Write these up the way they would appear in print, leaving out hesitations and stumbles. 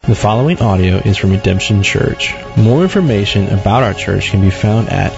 The following audio is from Redemption Church. More information about our church can be found at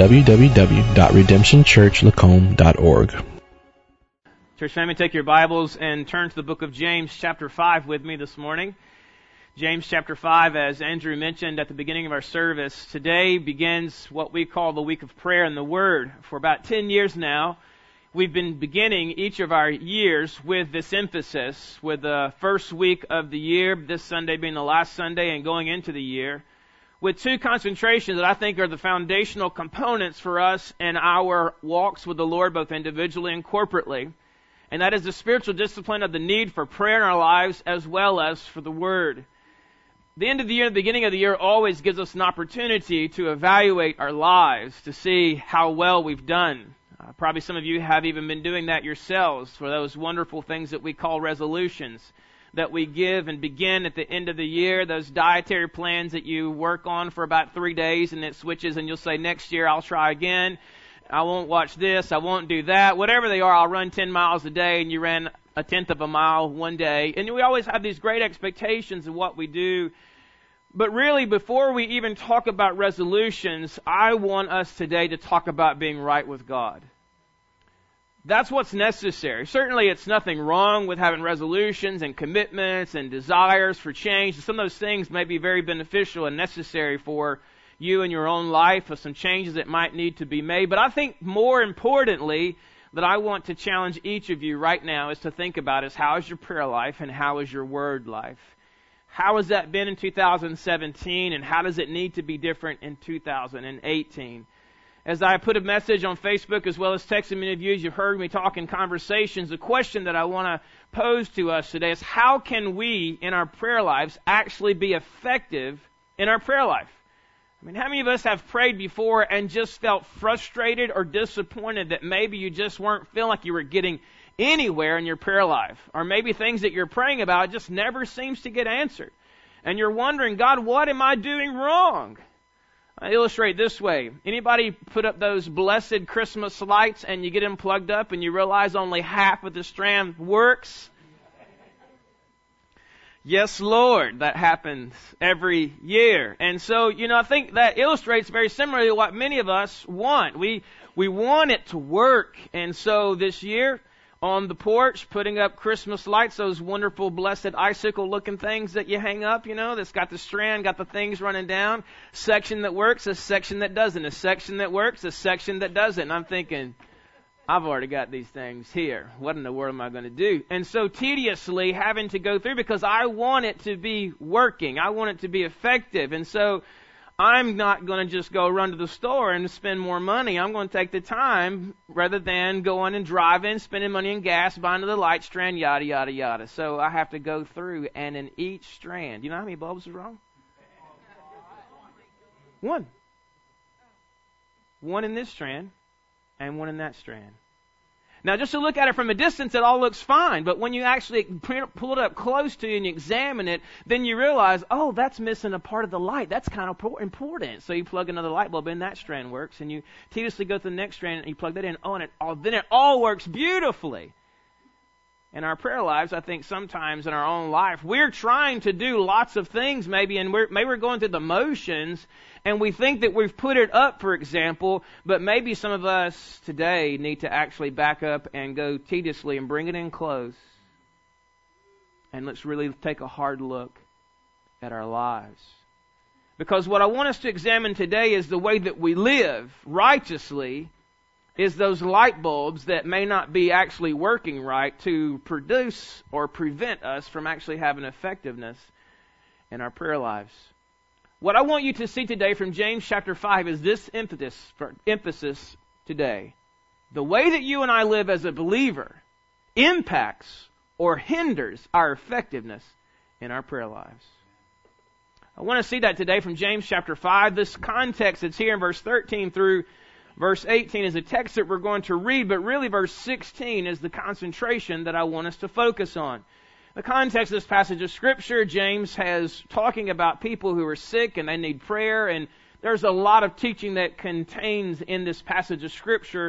www.redemptionchurchlacombe.org. Church family, take your Bibles and turn to the book of James chapter 5 with me this morning. James chapter 5, as Andrew mentioned at the beginning of our service, today begins what we call the week of prayer and the Word. For about 10 years now, we've been beginning each of our years with this emphasis, with the first week of the year, this Sunday being the last Sunday, and going into the year, with two concentrations that I think are the foundational components for us in our walks with the Lord, both individually and corporately. And that is the spiritual discipline of the need for prayer in our lives as well as for the Word. The end of the year, the beginning of the year always gives us an opportunity to evaluate our lives, to see how well we've done. Probably some of you have even been doing that yourselves for those wonderful things that we call resolutions that we give and begin at the end of the year, those dietary plans that you work on for about 3 days and it switches and you'll say, next year I'll try again. I won't watch this. I won't do that. Whatever they are, I'll run 10 miles a day, and you ran a tenth of a mile one day. And we always have these great expectations of what we do. But really, before we even talk about resolutions, I want us today to talk about being right with God. That's what's necessary. Certainly, it's nothing wrong with having resolutions and commitments and desires for change. Some of those things may be very beneficial and necessary for you in your own life, or some changes that might need to be made. But I think more importantly that I want to challenge each of you right now is to think about is how is your prayer life and how is your word life? How has that been in 2017 and how does it need to be different in 2018? As I put a message on Facebook as well as texting many of you, as you've heard me talk in conversations, the question that I want to pose to us today is how can we in our prayer lives actually be effective in our prayer life? I mean, how many of us have prayed before and just felt frustrated or disappointed that maybe you just weren't feeling like you were getting anywhere in your prayer life? Or maybe things that you're praying about just never seems to get answered. And you're wondering, God, what am I doing wrong? I illustrate this way. Anybody put up those blessed Christmas lights and you get them plugged up and you realize only half of the strand works? Yes, Lord, that happens every year. And so, I think that illustrates very similarly what many of us want. We want it to work. And so this year, on the porch, putting up Christmas lights, those wonderful, blessed icicle-looking things that you hang up, that's got the strand, got the things running down. Section that works, a section that doesn't. A section that works, a section that doesn't. And I'm thinking, I've already got these things here. What in the world am I going to do? And so tediously having to go through because I want it to be working. I want it to be effective. And so I'm not going to just go run to the store and spend more money. I'm going to take the time rather than going and driving, spending money in gas, buying the light strand, yada, yada, yada. So I have to go through, and in each strand, you know how many bulbs are wrong? One. One in this strand and one in that strand. Now, just to look at it from a distance, it all looks fine. But when you actually pull it up close to you and you examine it, then you realize, oh, that's missing a part of the light. That's kind of important. So you plug another light bulb in, that strand works. And you tediously go to the next strand and you plug that in. Oh, and then it all works beautifully. In our prayer lives, I think sometimes in our own life, we're trying to do lots of things maybe, and maybe we're going through the motions, and we think that we've put it up, for example, but maybe some of us today need to actually back up and go tediously and bring it in close. And let's really take a hard look at our lives. Because what I want us to examine today is the way that we live righteously is those light bulbs that may not be actually working right to produce or prevent us from actually having effectiveness in our prayer lives. What I want you to see today from James chapter 5 is this emphasis today. The way that you and I live as a believer impacts or hinders our effectiveness in our prayer lives. I want to see that today from James chapter 5. This context that's here in verse 13 through verse 18 is a text that we're going to read, but really verse 16 is the concentration that I want us to focus on. The context of this passage of Scripture, James has talking about people who are sick and they need prayer, and there's a lot of teaching that contains in this passage of Scripture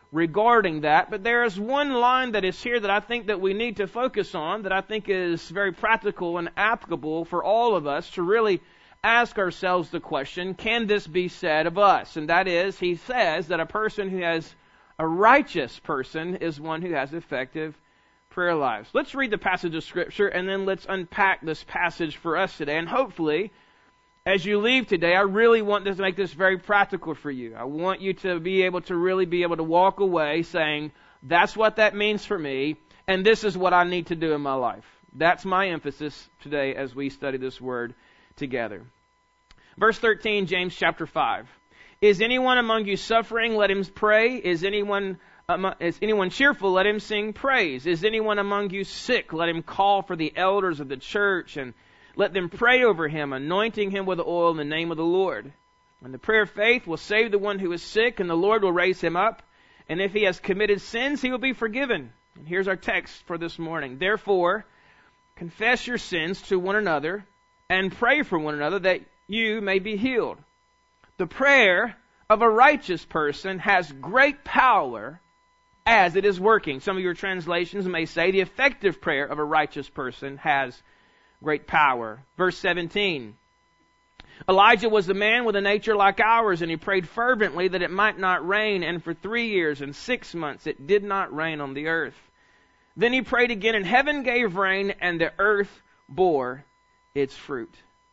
regarding that. But there is one line that is here that I think that we need to focus on, that I think is very practical and applicable for all of us to really ask ourselves the question, can this be said of us? And that is, he says that a person who has a righteous person is one who has effective prayer lives. Let's read the passage of Scripture and then let's unpack this passage for us today. And hopefully, as you leave today, I really want to make this very practical for you. I want you to be able to walk away saying, that's what that means for me, and this is what I need to do in my life. That's my emphasis today as we study this word together. Verse 13, James chapter 5. Is anyone among you suffering? Let him pray. Is anyone cheerful? Let him sing praise. Is anyone among you sick? Let him call for the elders of the church and let them pray over him, anointing him with oil in the name of the Lord. And the prayer of faith will save the one who is sick, and the Lord will raise him up. And if he has committed sins, he will be forgiven. And here's our text for this morning. Therefore, confess your sins to one another and pray for one another that you may be healed. The prayer of a righteous person has great power as it is working. Some of your translations may say the effective prayer of a righteous person has great power. Verse 17. Elijah was a man with a nature like ours, and he prayed fervently that it might not rain, and for 3 years and 6 months it did not rain on the earth. Then he prayed again, and heaven gave rain, and the earth bore its fruit.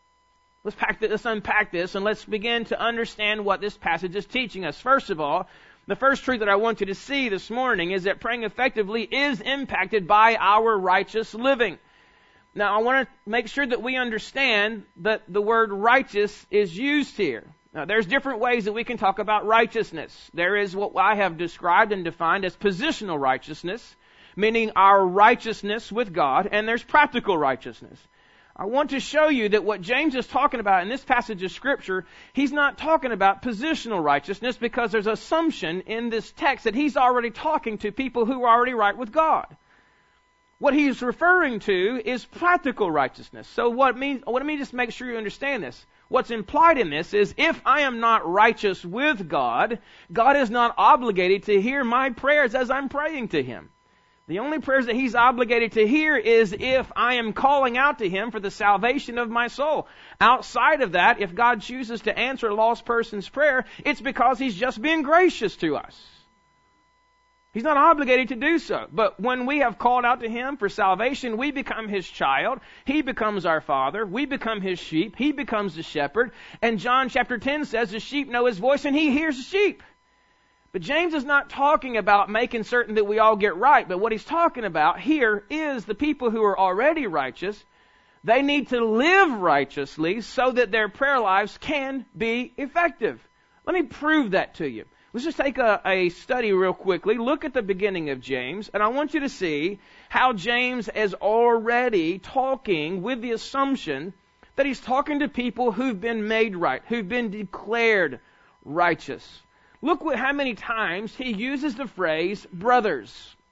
Let's unpack this, and let's begin to understand what this passage is teaching us. First of all, the first truth that I want you to see this morning is that praying effectively is impacted by our righteous living. Now, I want to make sure that we understand that the word righteous is used here. Now, there's different ways that we can talk about righteousness. There is what I have described and defined as positional righteousness, meaning our righteousness with God, and there's practical righteousness. I want to show you that what James is talking about in this passage of Scripture, he's not talking about positional righteousness because there's an assumption in this text that he's already talking to people who are already right with God. What he's referring to is practical righteousness. So let me just make sure you understand this. What's implied in this is if I am not righteous with God, God is not obligated to hear my prayers as I'm praying to Him. The only prayers that He's obligated to hear is if I am calling out to Him for the salvation of my soul. Outside of that, if God chooses to answer a lost person's prayer, it's because He's just being gracious to us. He's not obligated to do so. But when we have called out to Him for salvation, we become His child. He becomes our Father. We become His sheep. He becomes the shepherd. And John chapter 10 says the sheep know His voice and He hears the sheep. But James is not talking about making certain that we all get right. But what he's talking about here is the people who are already righteous. They need to live righteously so that their prayer lives can be effective. Let me prove that to you. Let's just take a study real quickly. Look at the beginning of James, and I want you to see how James is already talking with the assumption that he's talking to people who've been made right, who've been declared righteous. Look how many times he uses the phrase brothers.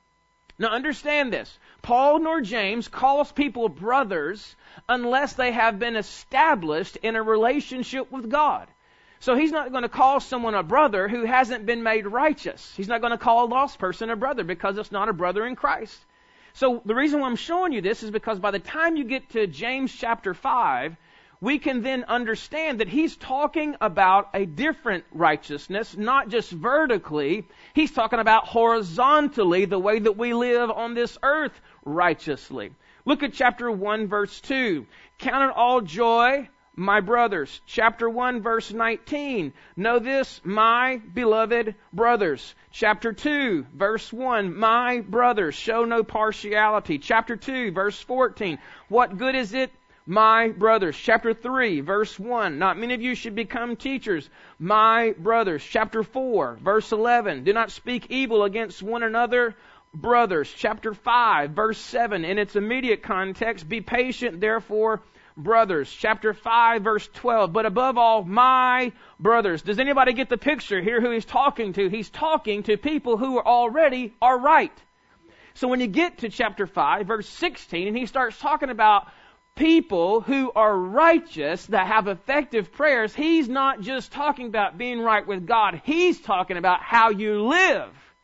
Now understand this. Paul nor James calls people brothers unless they have been established in a relationship with God. So he's not going to call someone a brother who hasn't been made righteous. He's not going to call a lost person a brother because it's not a brother in Christ. So the reason why I'm showing you this is because by the time you get to James chapter 5, we can then understand that he's talking about a different righteousness, not just vertically. He's talking about horizontally, the way that we live on this earth righteously. Look at chapter 1, verse 2. Count it all joy, my brothers. Chapter 1, verse 19. Know this, my beloved brothers. Chapter 2, verse 1. My brothers, show no partiality. Chapter 2, verse 14. What good is it, my brothers? Chapter 3, verse 1. Not many of you should become teachers. My brothers. Chapter 4, verse 11. Do not speak evil against one another, brothers. Chapter 5, verse 7. In its immediate context, be patient, therefore, brothers. Chapter 5, verse 12. But above all, my brothers. Does anybody get the picture here who he's talking to? He's talking to people who already are right. So when you get to chapter 5, verse 16, and he starts talking about people who are righteous, that have effective prayers, he's not just talking about being right with God. He's talking about how you live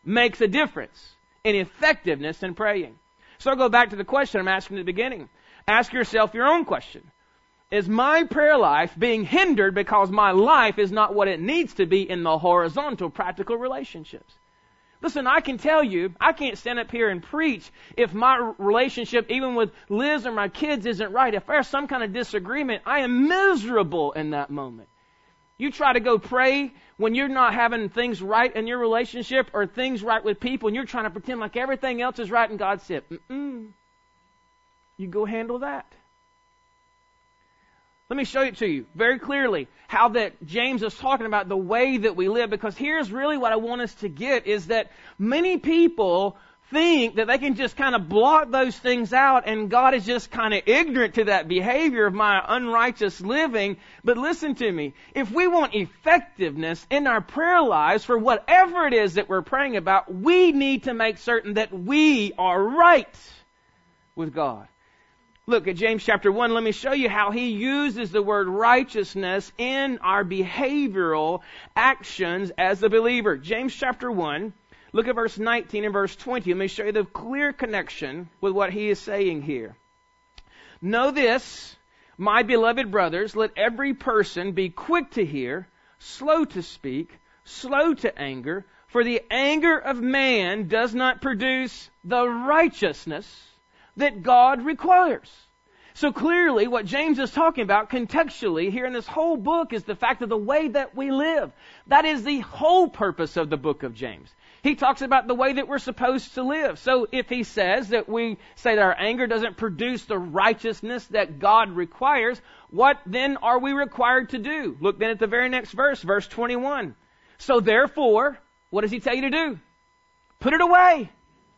makes a difference in effectiveness in praying. So I'll go back to the question I'm asking at the beginning. Ask yourself your own question. Is my prayer life being hindered because my life is not what it needs to be in the horizontal, practical relationships? Listen, I can tell you, I can't stand up here and preach if my relationship, even with Liz or my kids, isn't right. If there's some kind of disagreement, I am miserable in that moment. You try to go pray when you're not having things right in your relationship or things right with people, and you're trying to pretend like everything else is right, and God said, you go handle that. Let me show it to you very clearly how that James is talking about the way that we live, because here's really what I want us to get is that many people think that they can just kind of block those things out and God is just kind of ignorant to that behavior of my unrighteous living. But listen to me. If we want effectiveness in our prayer lives for whatever it is that we're praying about, we need to make certain that we are right with God. Look at James chapter 1. Let me show you how he uses the word righteousness in our behavioral actions as a believer. James chapter 1, look at verse 19 and verse 20. Let me show you the clear connection with what he is saying here. Know this, my beloved brothers, let every person be quick to hear, slow to speak, slow to anger, for the anger of man does not produce the righteousness that God requires. So clearly what James is talking about contextually here in this whole book is the fact of the way that we live. That is the whole purpose of the book of James. He talks about the way that we're supposed to live. So if he says that we say that our anger doesn't produce the righteousness that God requires, what then are we required to do? Look then at the very next verse, verse 21. So therefore, what does he tell you to do? Put it away.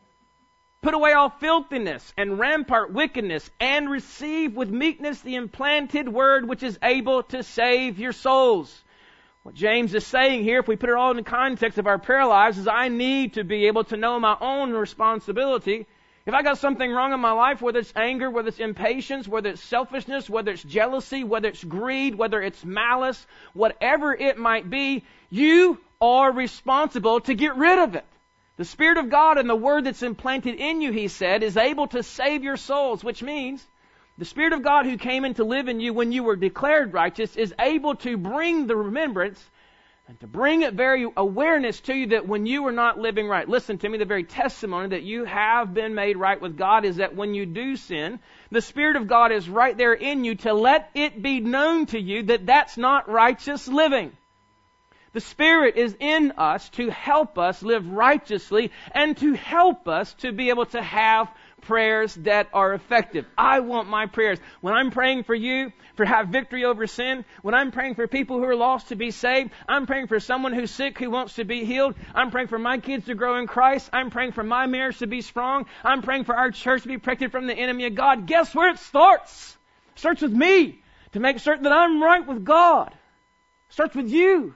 Put away all filthiness and rampart wickedness, and receive with meekness the implanted word which is able to save your souls. What James is saying here, if we put it all in the context of our prayer lives, is I need to be able to know my own responsibility. If I got something wrong in my life, whether it's anger, whether it's impatience, whether it's selfishness, whether it's jealousy, whether it's greed, whether it's malice, whatever it might be, you are responsible to get rid of it. The Spirit of God and the Word that's implanted in you, he said, is able to save your souls, which means the Spirit of God who came in to live in you when you were declared righteous is able to bring the remembrance and to bring it very awareness to you that when you were not living right. Listen to me, the very testimony that you have been made right with God is that when you do sin, the Spirit of God is right there in you to let it be known to you that that's not righteous living. The Spirit is in us to help us live righteously and to help us to be able to have prayers that are effective. I want my prayers. When I'm praying for you to have victory over sin, when I'm praying for people who are lost to be saved, I'm praying for someone who's sick who wants to be healed, I'm praying for my kids to grow in Christ, I'm praying for my marriage to be strong, I'm praying for our church to be protected from the enemy of God. Guess where it starts? It starts with me, to make certain that I'm right with God. It starts with you.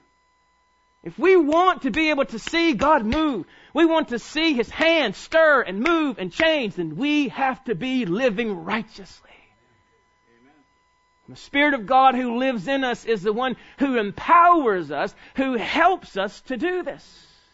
If we want to be able to see God move, we want to see His hand stir and move and change, then we have to be living righteously. Amen. The Spirit of God who lives in us is the one who empowers us, who helps us to do this.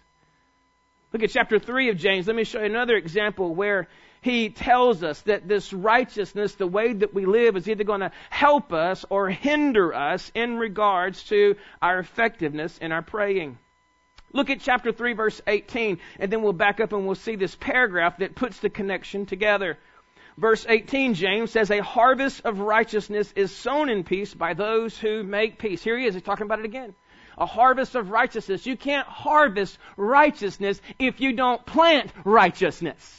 Look at chapter 3 of James. Let me show you another example where he tells us that this righteousness, the way that we live, is either going to help us or hinder us in regards to our effectiveness in our praying. Look at chapter 3, verse 18, and then we'll back up and we'll see this paragraph that puts the connection together. Verse 18, James says, a harvest of righteousness is sown in peace by those who make peace. Here he is, he's talking about it again. A harvest of righteousness. You can't harvest righteousness if you don't plant righteousness.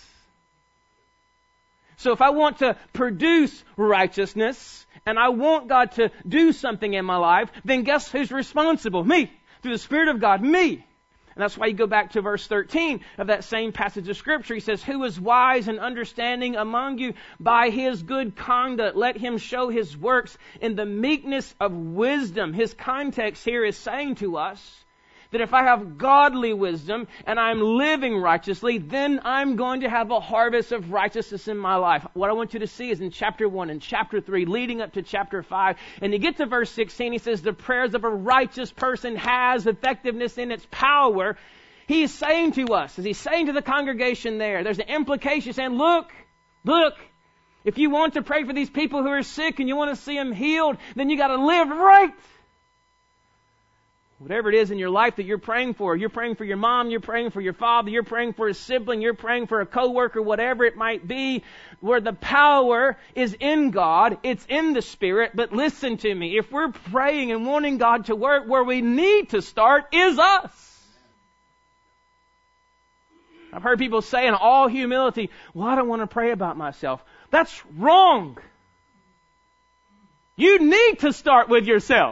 So if I want to produce righteousness, and I want God to do something in my life, then guess who's responsible? Me. Through the Spirit of God, me. And that's why you go back to verse 13 of that same passage of Scripture. He says, who is wise and understanding among you? By his good conduct, let him show his works in the meekness of wisdom. His context here is saying to us that if I have godly wisdom and I'm living righteously, then I'm going to have a harvest of righteousness in my life. What I want you to see is in chapter 1 and chapter 3, leading up to chapter 5, and you get to verse 16, he says, the prayers of a righteous person has effectiveness in its power. He is saying to us, as He's saying to the congregation there's an implication saying, look, if you want to pray for these people who are sick and you want to see them healed, then you got to live right. Whatever it is in your life that you're praying for your mom, you're praying for your father, you're praying for a sibling, you're praying for a coworker, whatever it might be, where the power is in God, it's in the Spirit. But listen to me, if we're praying and wanting God to work, where we need to start is us. I've heard people say in all humility, well, I don't want to pray about myself. That's wrong. You need to start with yourself.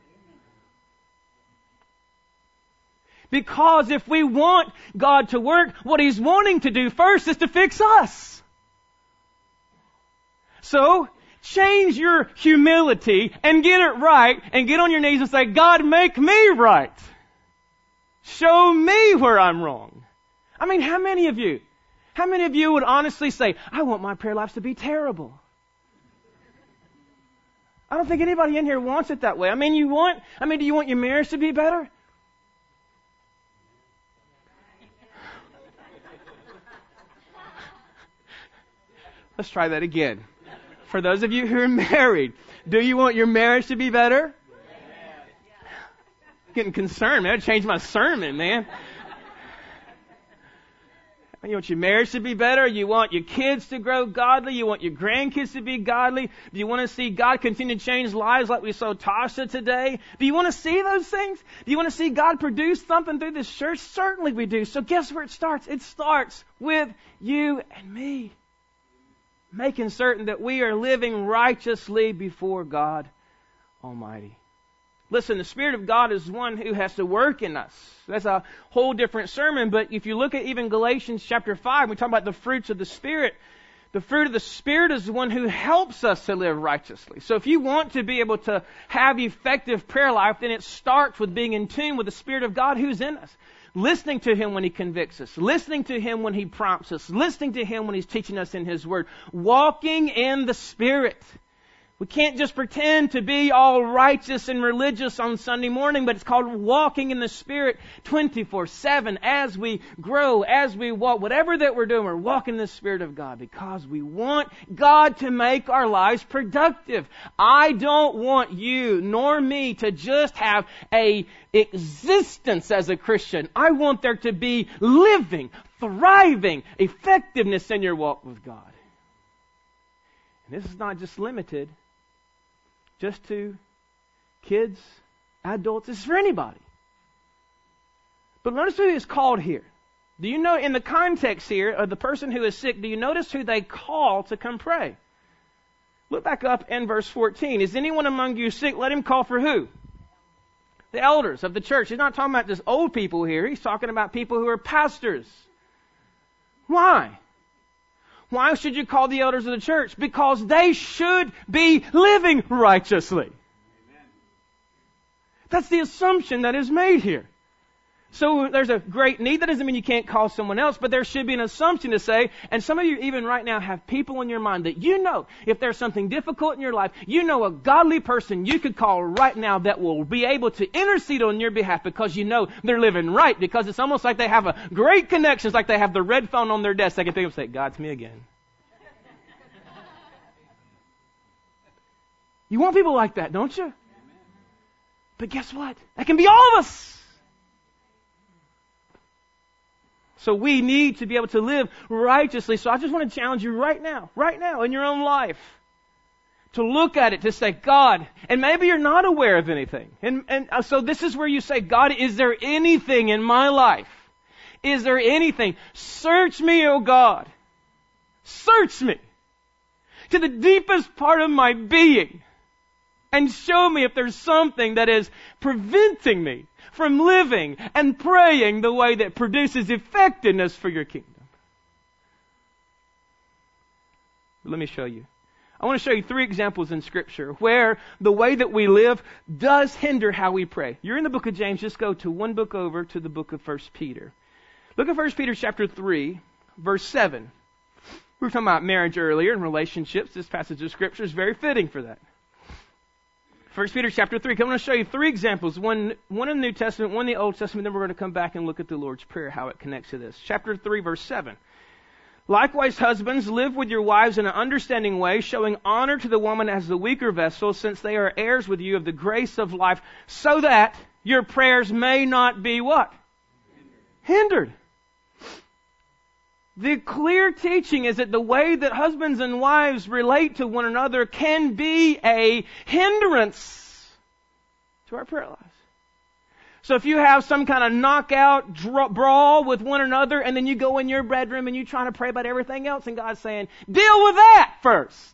Because if we want God to work, what He's wanting to do first is to fix us. So, change your humility and get it right and get on your knees and say, God, make me right. Show me where I'm wrong. I mean, how many of you would honestly say, I want my prayer lives to be terrible? I don't think anybody in here wants it that way. Do you want your marriage to be better? Let's try that again. For those of you who are married, do you want your marriage to be better? Getting concerned, man. I changed my sermon, man. You want your marriage to be better? You want your kids to grow godly? You want your grandkids to be godly? Do you want to see God continue to change lives like we saw Tasha today? Do you want to see those things? Do you want to see God produce something through this church? Certainly we do. So guess where it starts? It starts with you and me. Making certain that we are living righteously before God Almighty. Listen, the Spirit of God is one who has to work in us. That's a whole different sermon, but if you look at even Galatians chapter 5, we talk about the fruits of the Spirit. The fruit of the Spirit is the one who helps us to live righteously. So if you want to be able to have effective prayer life, then it starts with being in tune with the Spirit of God who's in us. Listening to Him when He convicts us. Listening to Him when He prompts us. Listening to Him when He's teaching us in His Word. Walking in the Spirit. We can't just pretend to be all righteous and religious on Sunday morning, but it's called walking in the Spirit 24/7 as we grow, as we walk. Whatever that we're doing, we're walking in the Spirit of God because we want God to make our lives productive. I don't want you nor me to just have a existence as a Christian. I want there to be living, thriving effectiveness in your walk with God. And this is not just limited just to kids, adults. This is for anybody. But notice who is called here. Do you know in the context here of the person who is sick, do you notice who they call to come pray? Look back up in verse 14. Is anyone among you sick? Let him call for who? The elders of the church. He's not talking about just old people here. He's talking about people who are pastors. Why? Why should you call the elders of the church? Because they should be living righteously. Amen. That's the assumption that is made here. So there's a great need. That doesn't mean you can't call someone else, but there should be an assumption to say, and some of you even right now have people in your mind that you know, if there's something difficult in your life, you know a godly person you could call right now that will be able to intercede on your behalf because you know they're living right, because it's almost like they have a great connection. It's like they have the red phone on their desk. They can pick up and say, "God, it's me again." You want people like that, don't you? But guess what? That can be all of us. So we need to be able to live righteously. So I just want to challenge you right now in your own life, to look at it, to say, God, and maybe you're not aware of anything. And so this is where you say, God, is there anything in my life? Is there anything? Search me, O God. Search me to the deepest part of my being and show me if there's something that is preventing me from living and praying the way that produces effectiveness for your kingdom. Let me show you. I want to show you 3 examples in Scripture where the way that we live does hinder how we pray. You're in the book of James. Just go to one book over to the book of 1 Peter. Look at 1 Peter chapter 3, verse 7. We were talking about marriage earlier and relationships. This passage of Scripture is very fitting for that. 1 Peter chapter 3. I'm going to show you three examples. One in the New Testament, one in the Old Testament. Then we're going to come back and look at the Lord's Prayer, how it connects to this. Chapter 3, verse 7. Likewise, husbands, live with your wives in an understanding way, showing honor to the woman as the weaker vessel, since they are heirs with you of the grace of life, so that your prayers may not be what? Hindered. The clear teaching is that the way that husbands and wives relate to one another can be a hindrance to our prayer lives. So if you have some kind of knockout brawl with one another, and then you go in your bedroom and you're trying to pray about everything else, and God's saying, deal with that first.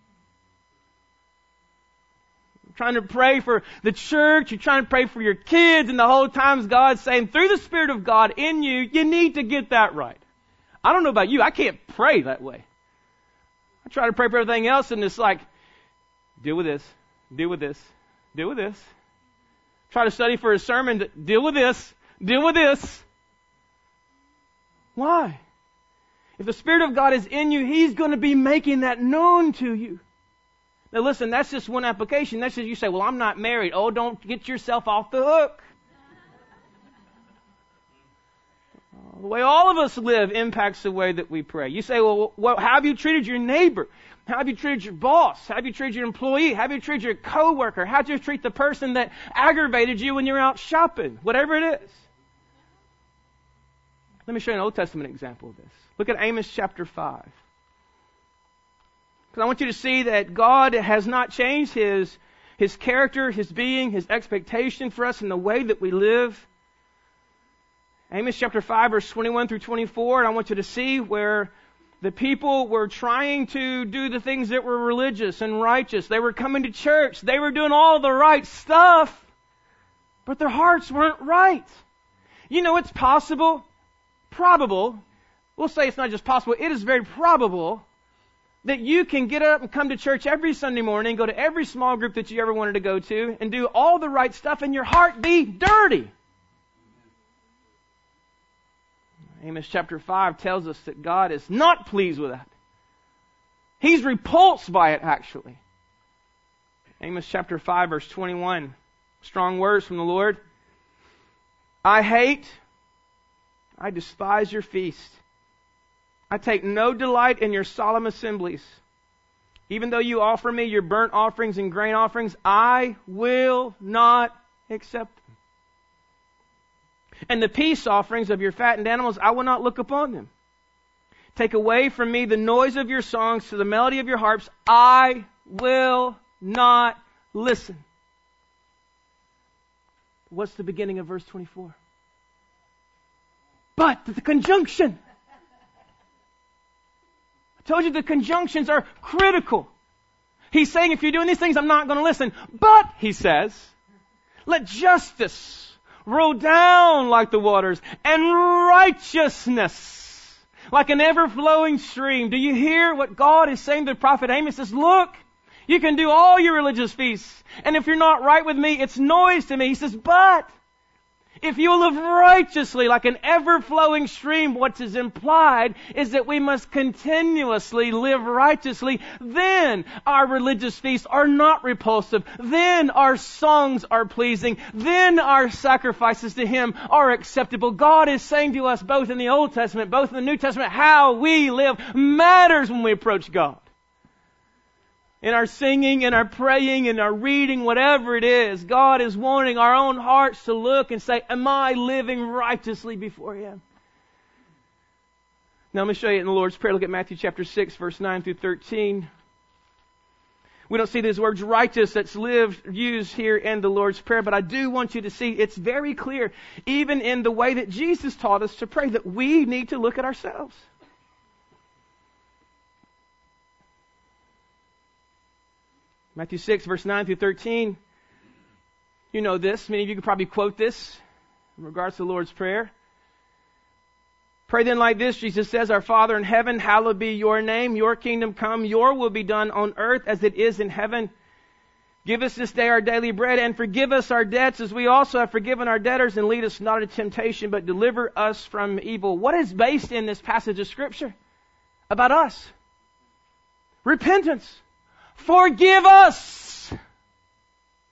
You're trying to pray for the church, you're trying to pray for your kids, and the whole time God's saying, through the Spirit of God in you, you need to get that right. I don't know about you, I can't pray that way. I try to pray for everything else, and it's like, deal with this, deal with this, deal with this. Try to study for a sermon, deal with this, deal with this. Why? If the Spirit of God is in you, He's going to be making that known to you. Now listen, that's just one application. That's just you say, well, I'm not married. Oh, don't get yourself off the hook. The way all of us live impacts the way that we pray. You say, well, how have you treated your neighbor? How have you treated your boss? How have you treated your employee? How have you treated your coworker? How do you treat the person that aggravated you when you're out shopping? Whatever it is. Let me show you an Old Testament example of this. Look at Amos chapter 5. Because I want you to see that God has not changed His character, His being, His expectation for us in the way that we live. Amos chapter 5, verse 21 through 24, and I want you to see where the people were trying to do the things that were religious and righteous. They were coming to church. They were doing all the right stuff, but their hearts weren't right. You know, it's probable, we'll say it's not just possible, it is very probable that you can get up and come to church every Sunday morning, go to every small group that you ever wanted to go to, and do all the right stuff, and your heart be dirty. Amos chapter 5 tells us that God is not pleased with that. He's repulsed by it, actually. Amos chapter 5, verse 21. Strong words from the Lord. I despise your feast. I take no delight in your solemn assemblies. Even though you offer me your burnt offerings and grain offerings, I will not accept them. And the peace offerings of your fattened animals, I will not look upon them. Take away from me the noise of your songs, to the melody of your harps, I will not listen. What's the beginning of verse 24? But the conjunction. I told you the conjunctions are critical. He's saying, if you're doing these things, I'm not going to listen. But, he says, let justice roll down like the waters, and righteousness like an ever-flowing stream. Do you hear what God is saying to the prophet Amos? He says, look, you can do all your religious feasts, and if you're not right with me, it's noise to me. He says, but if you live righteously like an ever-flowing stream, what is implied is that we must continuously live righteously. Then our religious feasts are not repulsive. Then our songs are pleasing. Then our sacrifices to Him are acceptable. God is saying to us, both in the Old Testament, both in the New Testament, how we live matters when we approach God. In our singing, in our praying, in our reading, whatever it is, God is wanting our own hearts to look and say, am I living righteously before Him? Now let me show you in the Lord's Prayer. Look at Matthew chapter 6, verse 9 through 13. We don't see these words righteous that's used here in the Lord's Prayer, but I do want you to see it's very clear, even in the way that Jesus taught us to pray, that we need to look at ourselves. Matthew 6, verse 9 through 13. You know this. Many of you could probably quote this in regards to the Lord's Prayer. Pray then like this, Jesus says, Our Father in heaven, hallowed be your name. Your kingdom come. Your will be done on earth as it is in heaven. Give us this day our daily bread, and forgive us our debts as we also have forgiven our debtors, and lead us not into temptation, but deliver us from evil. What is based in this passage of Scripture about us? Repentance. Forgive us.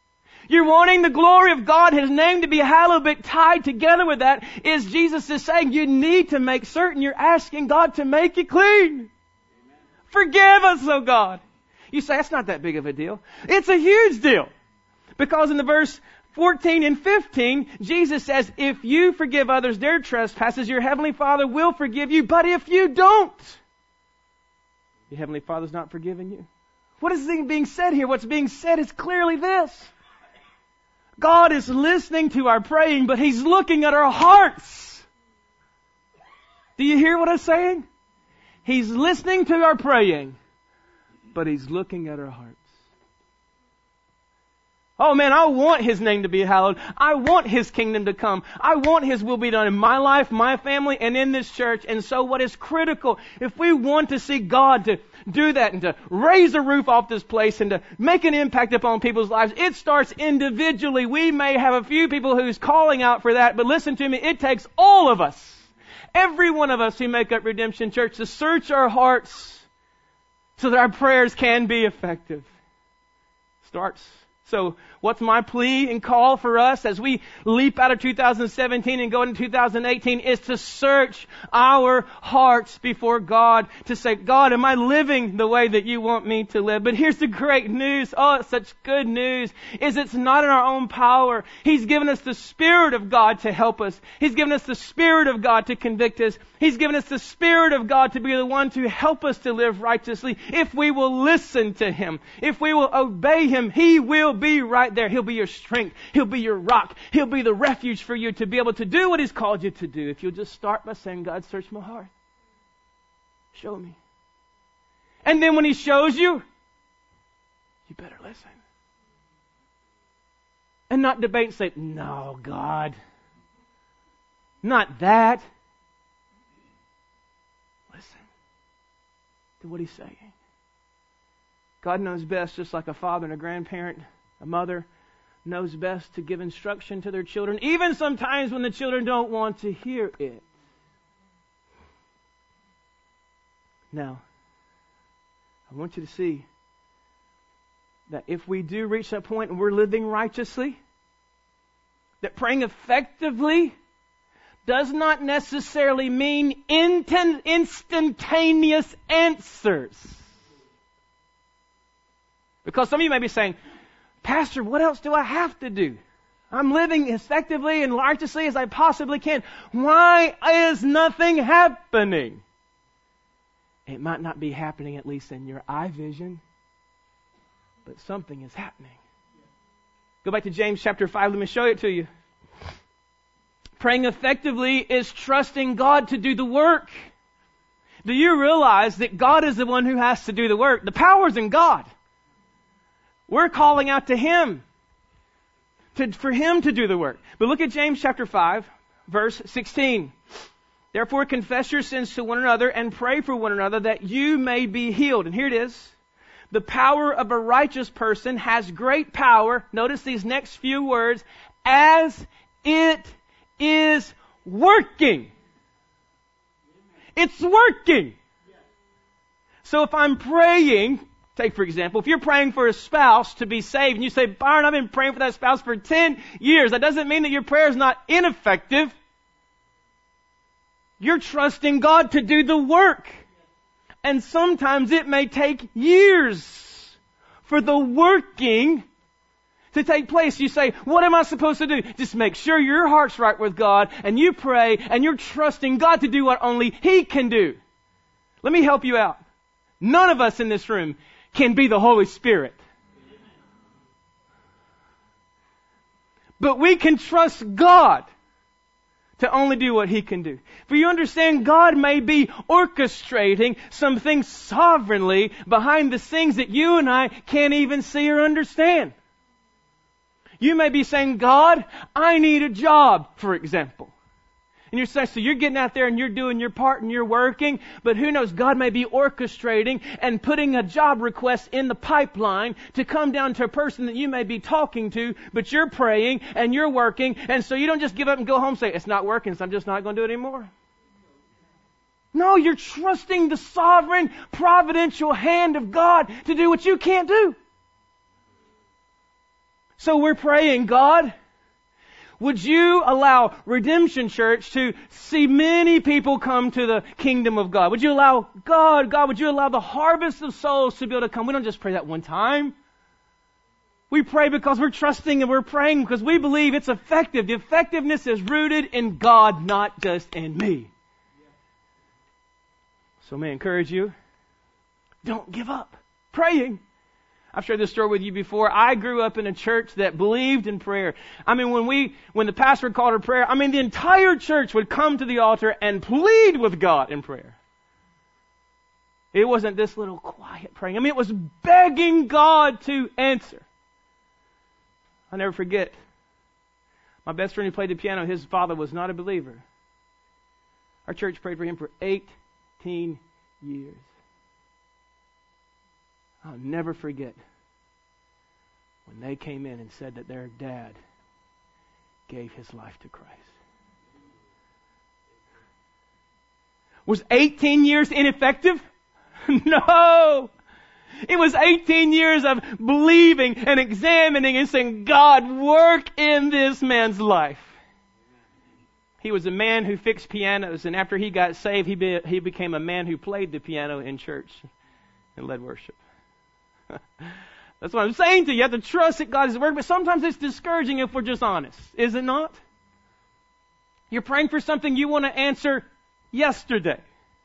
You're wanting the glory of God, His name to be hallowed, but tied together with that is Jesus is saying you need to make certain you're asking God to make you clean. Amen. Forgive us, oh God. You say, that's not that big of a deal. It's a huge deal. Because in the verse 14 and 15, Jesus says, if you forgive others their trespasses, your Heavenly Father will forgive you. But if you don't, your Heavenly Father's not forgiving you. What is being said here? What's being said is clearly this. God is listening to our praying, but He's looking at our hearts. Do you hear what I'm saying? He's listening to our praying, but He's looking at our hearts. Oh man, I want His name to be hallowed. I want His kingdom to come. I want His will be done in my life, my family, and in this church. And so what is critical, if we want to see God to do that and to raise a roof off this place and to make an impact upon people's lives, it starts individually. We may have a few people who's calling out for that, but listen to me, it takes all of us, every one of us who make up Redemption Church, to search our hearts so that our prayers can be effective. Starts. So what's my plea and call for us as we leap out of 2017 and go into 2018 is to search our hearts before God, to say, God, am I living the way that you want me to live? But here's the great news. Oh, it's such good news. Is it's not in our own power. He's given us the Spirit of God to help us. He's given us the Spirit of God to convict us. He's given us the Spirit of God to be the one to help us to live righteously. If we will listen to Him, if we will obey Him, He will be right there. He'll be your strength. He'll be your rock. He'll be the refuge for you to be able to do what He's called you to do. If you'll just start by saying, God, search my heart. Show me. And then when He shows you, you better listen. And not debate and say, no, God, not that. Listen to what He's saying. God knows best, just like a father and a grandparent, a mother knows best to give instruction to their children, even sometimes when the children don't want to hear it. Now, I want you to see that if we do reach that point and we're living righteously, that praying effectively does not necessarily mean instantaneous answers. Because some of you may be saying, Pastor, what else do I have to do? I'm living effectively and righteously as I possibly can. Why is nothing happening? It might not be happening, at least in your eye vision, but something is happening. Go back to James chapter 5. Let me show it to you. Praying effectively is trusting God to do the work. Do you realize that God is the one who has to do the work? The power's in God. We're calling out to Him for Him to do the work. But look at James chapter 5, verse 16. Therefore confess your sins to one another and pray for one another that you may be healed. And here it is. The power of a righteous person has great power. Notice these next few words. As it is working. It's working. So if I'm praying, take for example, if you're praying for a spouse to be saved and you say, Byron, I've been praying for that spouse for 10 years. That doesn't mean that your prayer is not ineffective. You're trusting God to do the work. And sometimes it may take years for the working to take place. You say, what am I supposed to do? Just make sure your heart's right with God and you pray and you're trusting God to do what only He can do. Let me help you out. None of us in this room can be the Holy Spirit. But we can trust God to only do what He can do. For you understand, God may be orchestrating some things sovereignly behind the scenes that you and I can't even see or understand. You may be saying, God, I need a job, for example. And you're saying, so you're getting out there and you're doing your part and you're working, but who knows, God may be orchestrating and putting a job request in the pipeline to come down to a person that you may be talking to, but you're praying and you're working, and so you don't just give up and go home and say, it's not working, so I'm just not going to do it anymore. No, you're trusting the sovereign, providential hand of God to do what you can't do. So we're praying, God, would you allow Redemption Church to see many people come to the kingdom of God? Would you allow God, would you allow the harvest of souls to be able to come? We don't just pray that one time. We pray because we're trusting, and we're praying because we believe it's effective. The effectiveness is rooted in God, not just in me. So may I encourage you, don't give up praying. I've shared this story with you before. I grew up in a church that believed in prayer. I mean, when the pastor called a prayer, the entire church would come to the altar and plead with God in prayer. It wasn't this little quiet praying. It was begging God to answer. I'll never forget. My best friend who played the piano, his father was not a believer. Our church prayed for him for 18 years. I'll never forget when they came in and said that their dad gave his life to Christ. Was 18 years ineffective? No! It was 18 years of believing and examining and saying, God, work in this man's life. He was a man who fixed pianos, and after he got saved, he became a man who played the piano in church and led worship. That's what I'm saying to you. You have to trust that God is at work, but sometimes it's discouraging if we're just honest. Is it not? You're praying for something you want to answer yesterday.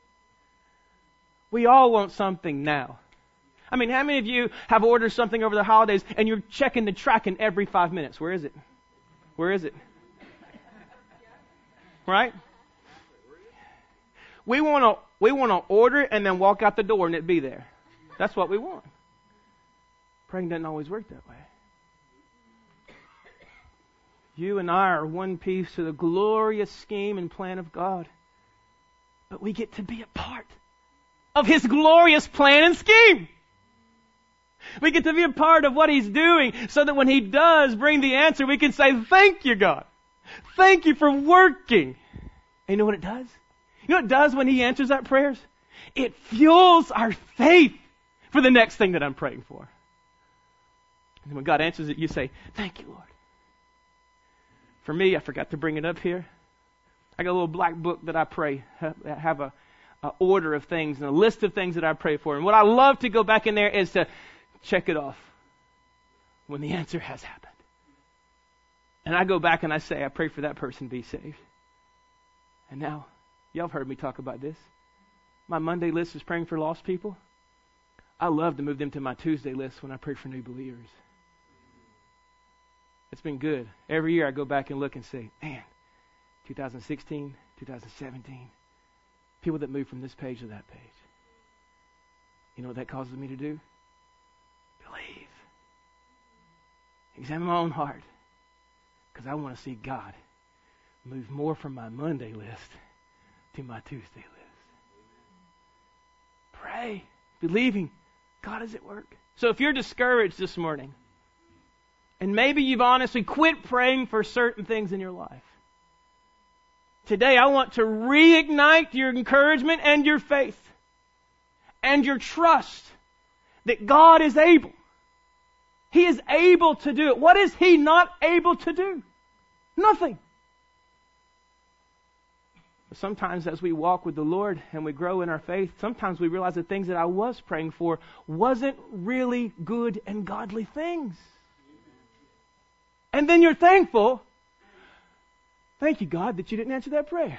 We all want something now. How many of you have ordered something over the holidays and you're checking the tracking every 5 minutes? Where is it? Where is it? Right? We want to order it and then walk out the door and it be there. That's what we want. Praying doesn't always work that way. You and I are one piece to the glorious scheme and plan of God. But we get to be a part of His glorious plan and scheme. We get to be a part of what He's doing so that when He does bring the answer, we can say, thank you, God. Thank you for working. And you know what it does? You know what it does when He answers that prayers? It fuels our faith for the next thing that I'm praying for. And when God answers it, you say, thank you, Lord. For me, I forgot to bring it up here. I got a little black book that I pray, have a order of things and a list of things that I pray for. And what I love to go back in there is to check it off when the answer has happened. And I go back and I say, I pray for that person to be saved. And now, y'all have heard me talk about this. My Monday list is praying for lost people. I love to move them to my Tuesday list when I pray for new believers. It's been good. Every year I go back and look and say, man, 2016, 2017, people that move from this page to that page. You know what that causes me to do? Believe. Examine my own heart. Because I want to see God move more from my Monday list to my Tuesday list. Pray, believing God is at work. So if you're discouraged this morning, and maybe you've honestly quit praying for certain things in your life, today I want to reignite your encouragement and your faith and your trust that God is able. He is able to do it. What is He not able to do? Nothing. But sometimes as we walk with the Lord and we grow in our faith, sometimes we realize the things that I was praying for wasn't really good and godly things. And then you're thankful. Thank you, God, that you didn't answer that prayer.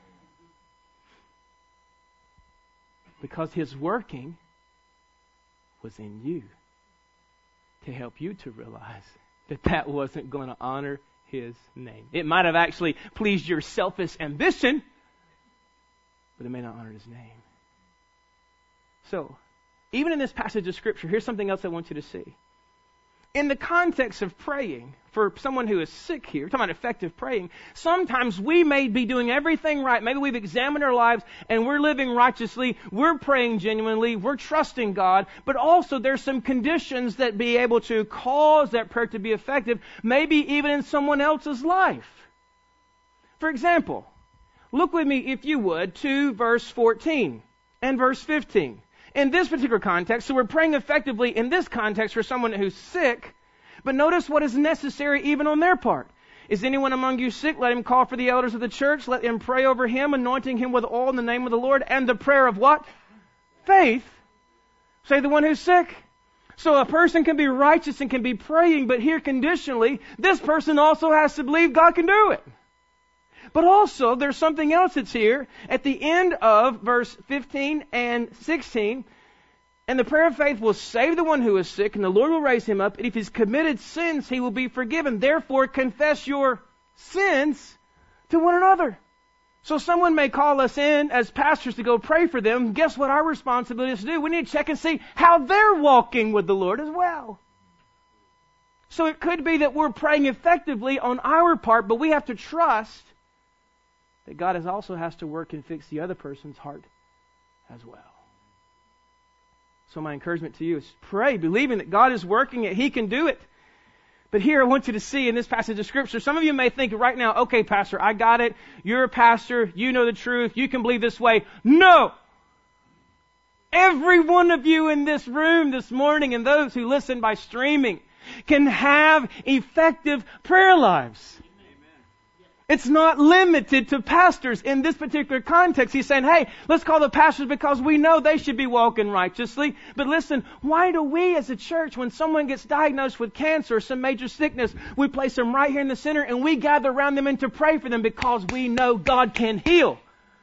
Because His working was in you to help you to realize that that wasn't going to honor His name. It might have actually pleased your selfish ambition, but it may not honor His name. So, even in this passage of Scripture, here's something else I want you to see. In the context of praying, for someone who is sick here, talking about effective praying, sometimes we may be doing everything right. Maybe we've examined our lives and we're living righteously, we're praying genuinely, we're trusting God, but also there's some conditions that be able to cause that prayer to be effective, maybe even in someone else's life. For example, look with me, if you would, to verse 14 and verse 15. In this particular context, so we're praying effectively in this context for someone who's sick, But notice what is necessary even on their part. Is anyone among you sick? Let him call for the elders of the church. Let him pray over him, anointing him with oil in the name of the Lord. And the prayer of what? Faith. Say the one who's sick. So a person can be righteous and can be praying, but here conditionally, this person also has to believe God can do it. But also, there's something else that's here. At the end of verse 15 and 16, and the prayer of faith will save the one who is sick, and the Lord will raise him up, and if he's committed sins, he will be forgiven. Therefore, confess your sins to one another. So someone may call us in as pastors to go pray for them. Guess what our responsibility is to do? We need to check and see how they're walking with the Lord as well. So it could be that we're praying effectively on our part, but we have to trust that God also has to work and fix the other person's heart as well. So my encouragement to you is pray, believing that God is working it. He can do it. But here I want you to see in this passage of Scripture, some of you may think right now, okay, Pastor, I got it. You're a pastor. You know the truth. You can believe this way. No! Every one of you in this room this morning and those who listen by streaming can have effective prayer lives. It's not limited to pastors in this particular context. He's saying, hey, let's call the pastors because we know they should be walking righteously. But listen, why do we as a church, when someone gets diagnosed with cancer or some major sickness, we place them right here in the center and we gather around them and to pray for them because we know God can heal.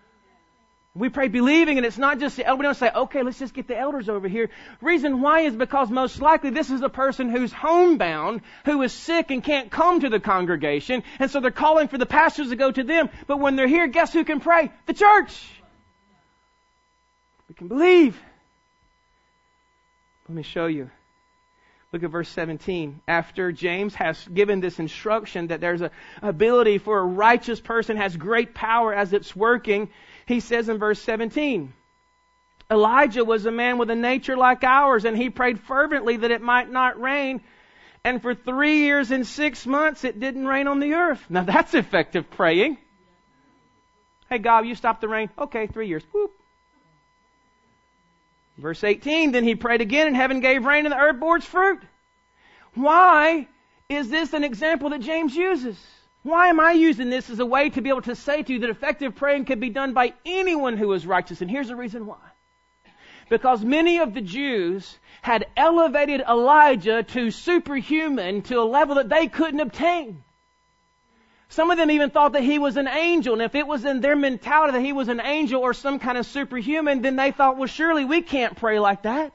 We pray believing, and it's not just the elders. We don't say, okay, let's just get the elders over here. Reason why is because most likely this is a person who's homebound, who is sick and can't come to the congregation. And so they're calling for the pastors to go to them. But when they're here, guess who can pray? The church. We can believe. Let me show you. Look at verse 17. After James has given this instruction that there's an ability for a righteous person, has great power as it's working, he says in verse 17, Elijah was a man with a nature like ours, and he prayed fervently that it might not rain. And for 3 years and 6 months, it didn't rain on the earth. Now that's effective praying. Hey, God, you stop the rain. Okay, 3 years. Whoop. Verse 18, then he prayed again, and heaven gave rain, and the earth bore its fruit. Why is this an example that James uses? Why am I using this as a way to be able to say to you that effective praying can be done by anyone who is righteous? And here's the reason why. Because many of the Jews had elevated Elijah to superhuman, to a level that they couldn't obtain. Some of them even thought that he was an angel. And if it was in their mentality that he was an angel or some kind of superhuman, then they thought, well, surely we can't pray like that.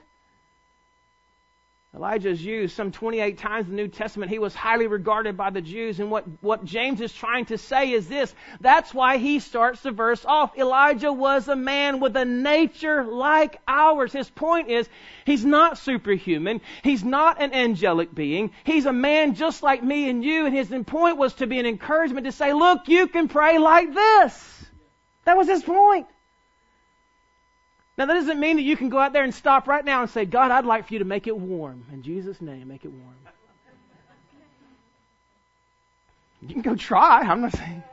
Elijah is used some 28 times in the New Testament. He was highly regarded by the Jews. And what James is trying to say is this. That's why he starts the verse off. Elijah was a man with a nature like ours. His point is, he's not superhuman. He's not an angelic being. He's a man just like me and you. And his point was to be an encouragement to say, look, you can pray like this. That was his point. Now, that doesn't mean that you can go out there and stop right now and say, God, I'd like for you to make it warm. In Jesus' name, make it warm. You can go try. I'm not saying.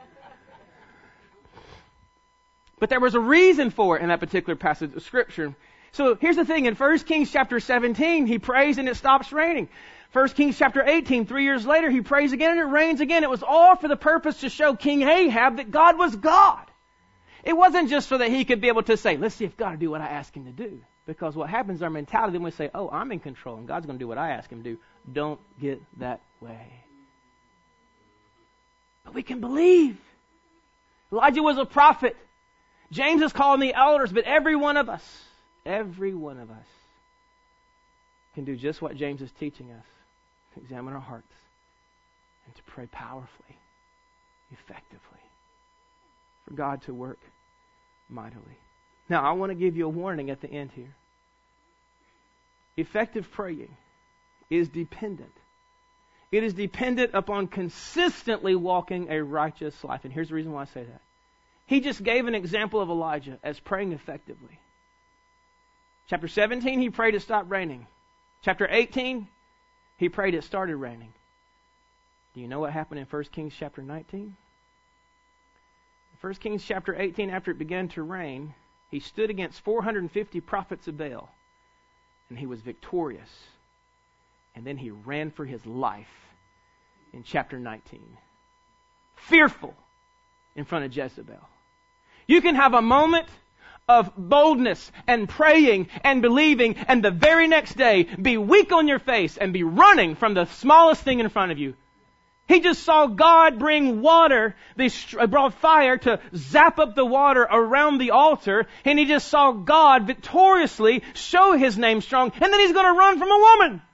But there was a reason for it in that particular passage of Scripture. So here's the thing. In 1 Kings chapter 17, he prays and it stops raining. 1 Kings chapter 18, 3 years later, he prays again and it rains again. It was all for the purpose to show King Ahab that God was God. It wasn't just so that he could be able to say, let's see if God will do what I ask him to do. Because what happens in our mentality, then we say, oh, I'm in control and God's going to do what I ask him to do. Don't get that way. But we can believe. Elijah was a prophet. James is calling the elders, but every one of us can do just what James is teaching us. To examine our hearts and to pray powerfully, effectively, for God to work mightily. Now, I want to give you a warning at the end here. Effective praying is dependent. It is dependent upon consistently walking a righteous life. And here's the reason why I say that. He just gave an example of Elijah as praying effectively. Chapter 17, he prayed it stopped raining. Chapter 18, he prayed it started raining. Do you know what happened in 1 Kings chapter 19? 1 Kings chapter 18, after it began to rain, he stood against 450 prophets of Baal, and he was victorious. And then he ran for his life in chapter 19. Fearful in front of Jezebel. You can have a moment of boldness and praying and believing, and the very next day be weak on your face and be running from the smallest thing in front of you. He just saw God bring water, brought fire to zap up the water around the altar, and he just saw God victoriously show His name strong, and then he's going to run from a woman.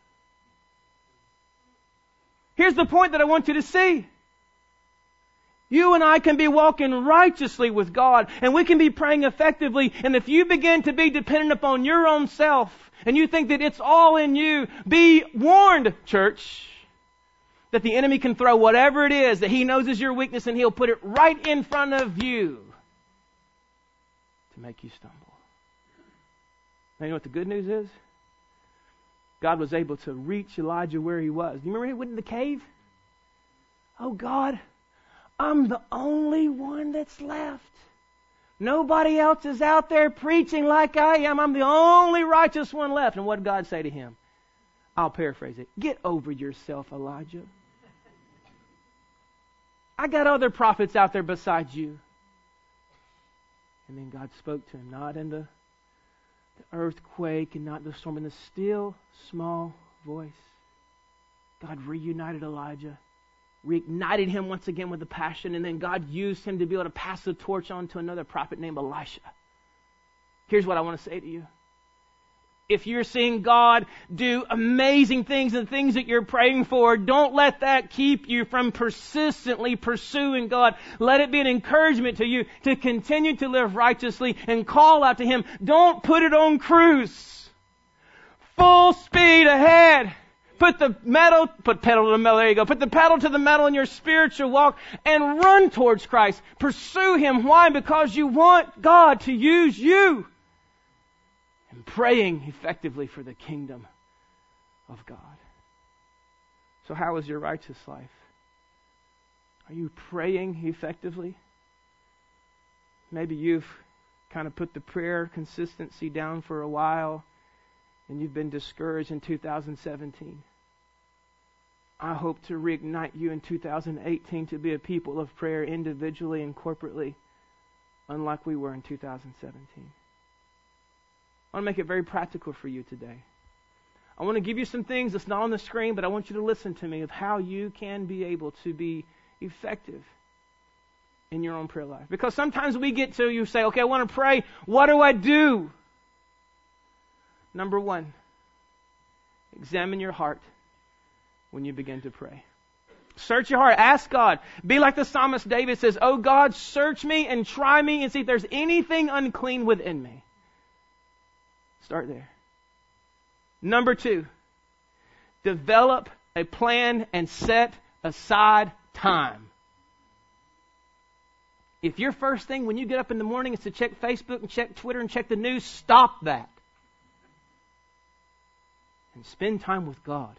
Here's the point that I want you to see. You and I can be walking righteously with God, and we can be praying effectively. And if you begin to be dependent upon your own self, and you think that it's all in you, be warned, church, that the enemy can throw whatever it is that he knows is your weakness, and he'll put it right in front of you to make you stumble. Now, you know what the good news is? God was able to reach Elijah where he was. Do you remember he went in the cave? Oh, God, I'm the only one that's left. Nobody else is out there preaching like I am. I'm the only righteous one left. And what did God say to him? I'll paraphrase it. Get over yourself, Elijah. I got other prophets out there besides you. And then God spoke to him, not in the earthquake and not the storm, in the still, small voice. God reunited Elijah, reignited him once again with a passion, and then God used him to be able to pass the torch on to another prophet named Elisha. Here's what I want to say to you. If you're seeing God do amazing things and things that you're praying for, don't let that keep you from persistently pursuing God. Let it be an encouragement to you to continue to live righteously and call out to Him. Don't put it on cruise. Full speed ahead. Put the pedal to the metal, there you go. Put the pedal to the metal in your spiritual walk and run towards Christ. Pursue Him. Why? Because you want God to use you. And praying effectively for the kingdom of God. So how is your righteous life? Are you praying effectively? Maybe you've kind of put the prayer consistency down for a while and you've been discouraged in 2017. I hope to reignite you in 2018 to be a people of prayer individually and corporately, unlike we were in 2017. I want to make it very practical for you today. I want to give you some things that's not on the screen, but I want you to listen to me of how you can be able to be effective in your own prayer life. Because sometimes we get to, you say, okay, I want to pray. What do I do? Number one, examine your heart when you begin to pray. Search your heart. Ask God. Be like the psalmist David says, oh God, search me and try me and see if there's anything unclean within me. Start there. Number two, develop a plan and set aside time. If your first thing when you get up in the morning is to check Facebook and check Twitter and check the news, stop that. And spend time with God.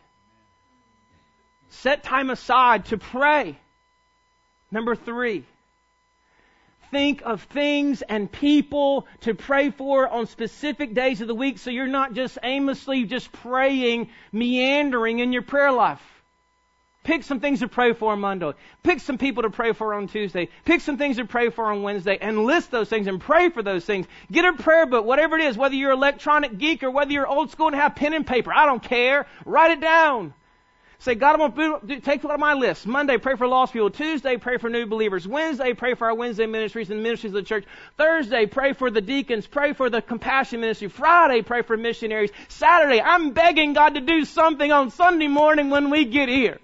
Set time aside to pray. Number three, think of things and people to pray for on specific days of the week so you're not just aimlessly just praying, meandering in your prayer life. Pick some things to pray for on Monday. Pick some people to pray for on Tuesday. Pick some things to pray for on Wednesday and list those things and pray for those things. Get a prayer book, whatever it is, whether you're an electronic geek or whether you're old school and have pen and paper. I don't care. Write it down. Say, God, I'm going to take one of my lists. Monday, pray for lost people. Tuesday, pray for new believers. Wednesday, pray for our Wednesday ministries and ministries of the church. Thursday, pray for the deacons. Pray for the compassion ministry. Friday, pray for missionaries. Saturday, I'm begging God to do something on Sunday morning when we get here.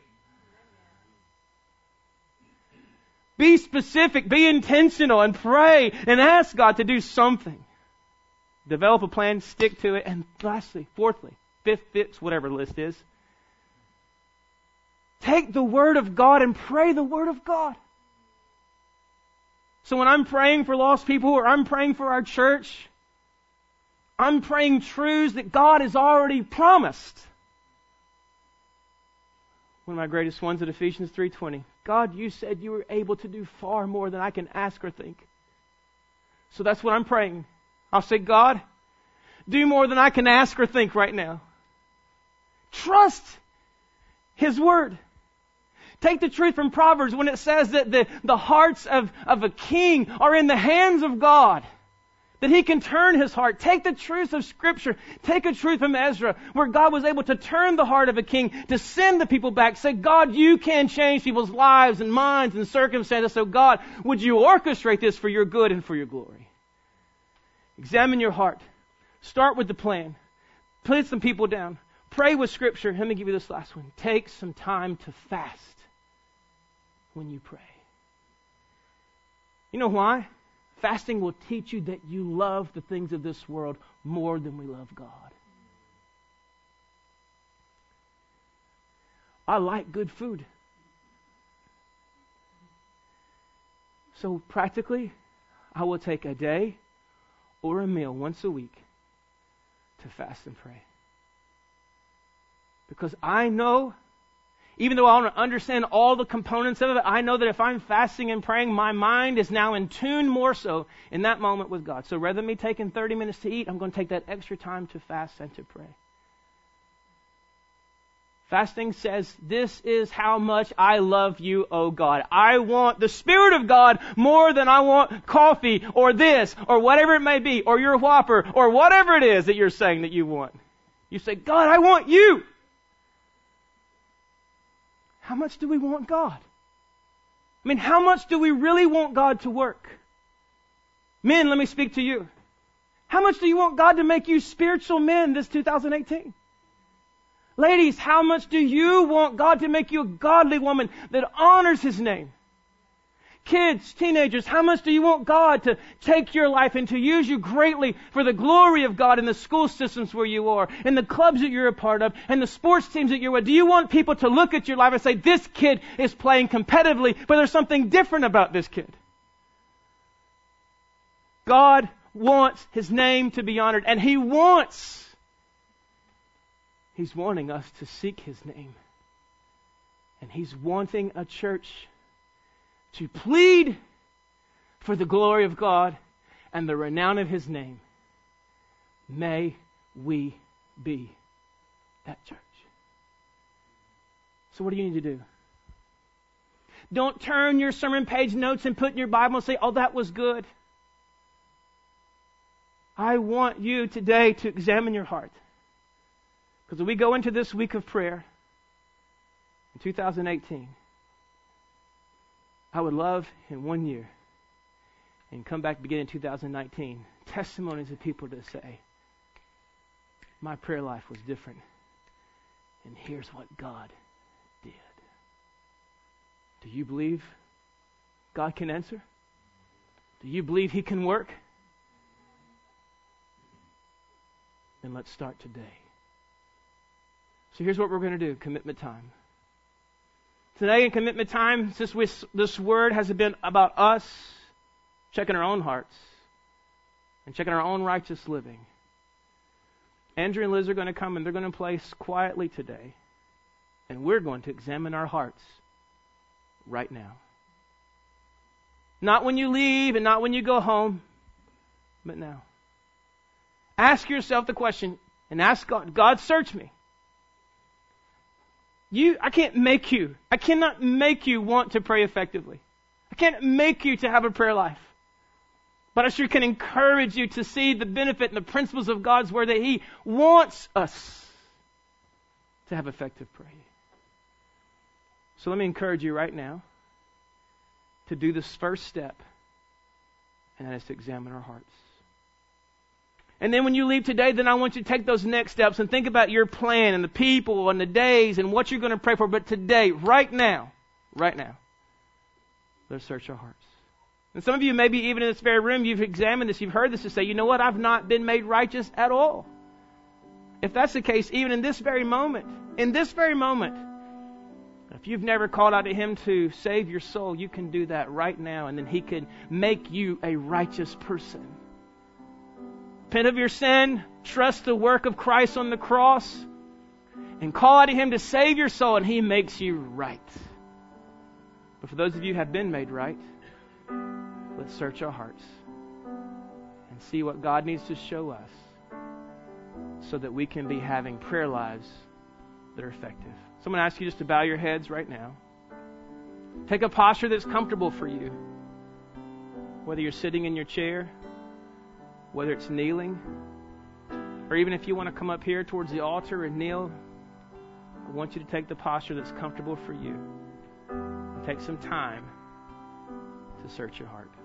Be specific, be intentional, and pray and ask God to do something. Develop a plan, stick to it, and lastly, fourthly, fifth, whatever the list is, take the Word of God and pray the Word of God. So when I'm praying for lost people or I'm praying for our church, I'm praying truths that God has already promised. One of my greatest ones at Ephesians 3:20. God, you said you were able to do far more than I can ask or think. So that's what I'm praying. I'll say, God, do more than I can ask or think right now. Trust His Word. Take the truth from Proverbs when it says that the hearts of a king are in the hands of God, that He can turn his heart. Take the truth of Scripture. Take a truth from Ezra where God was able to turn the heart of a king to send the people back. Say, God, you can change people's lives and minds and circumstances. So God, would you orchestrate this for your good and for your glory? Examine your heart. Start with the plan. Put some people down. Pray with Scripture. Let me give you this last one. Take some time to fast when you pray. You know why? Fasting will teach you that you love the things of this world more than we love God. I like good food. So practically, I will take a day or a meal once a week to fast and pray. Because I know, even though I don't understand all the components of it, I know that if I'm fasting and praying, my mind is now in tune more so in that moment with God. So rather than me taking 30 minutes to eat, I'm going to take that extra time to fast and to pray. Fasting says, this is how much I love you, O God. I want the Spirit of God more than I want coffee or this or whatever it may be, or your Whopper or whatever it is that you're saying that you want. You say, God, I want you. How much do we want God? I mean, how much do we really want God to work? Men, let me speak to you. How much do you want God to make you spiritual men this 2018? Ladies, how much do you want God to make you a godly woman that honors His name? Kids, teenagers, how much do you want God to take your life and to use you greatly for the glory of God in the school systems where you are, in the clubs that you're a part of, and the sports teams that you're with? Do you want people to look at your life and say, this kid is playing competitively, but there's something different about this kid? God wants His name to be honored, and He's wanting us to seek His name. And He's wanting a church to plead for the glory of God and the renown of His name. May we be that church. So what do you need to do? Don't turn your sermon page notes and put in your Bible and say, oh, that was good. I want you today to examine your heart. Because when we go into this week of prayer in 2018, I would love in 1 year and come back beginning 2019, testimonies of people to say, my prayer life was different, and here's what God did. Do you believe God can answer? Do you believe He can work? Then let's start today. So here's what we're going to do, commitment time. Today in commitment time, since this word has been about us checking our own hearts and checking our own righteous living, Andrew and Liz are going to come and they're going to play quietly today. And we're going to examine our hearts right now. Not when you leave and not when you go home, but now. Ask yourself the question and ask God, God, search me. I can't make you. I cannot make you want to pray effectively. I can't make you to have a prayer life. But I sure can encourage you to see the benefit and the principles of God's Word that He wants us to have effective praying. So let me encourage you right now to do this first step, and that is to examine our hearts. And then when you leave today, then I want you to take those next steps and think about your plan and the people and the days and what you're going to pray for. But today, right now, let's search our hearts. And some of you, maybe even in this very room, you've examined this, you've heard this and say, you know what, I've not been made righteous at all. If that's the case, even in this very moment, if you've never called out to Him to save your soul, you can do that right now, and then He can make you a righteous person. Repent of your sin, trust the work of Christ on the cross, and call out to Him to save your soul, and He makes you right. But for those of you who have been made right, let's search our hearts and see what God needs to show us so that we can be having prayer lives that are effective. So I'm going to ask you just to bow your heads right now. Take a posture that's comfortable for you. Whether you're sitting in your chair, whether it's kneeling, or even if you want to come up here towards the altar and kneel, I want you to take the posture that's comfortable for you. And take some time to search your heart.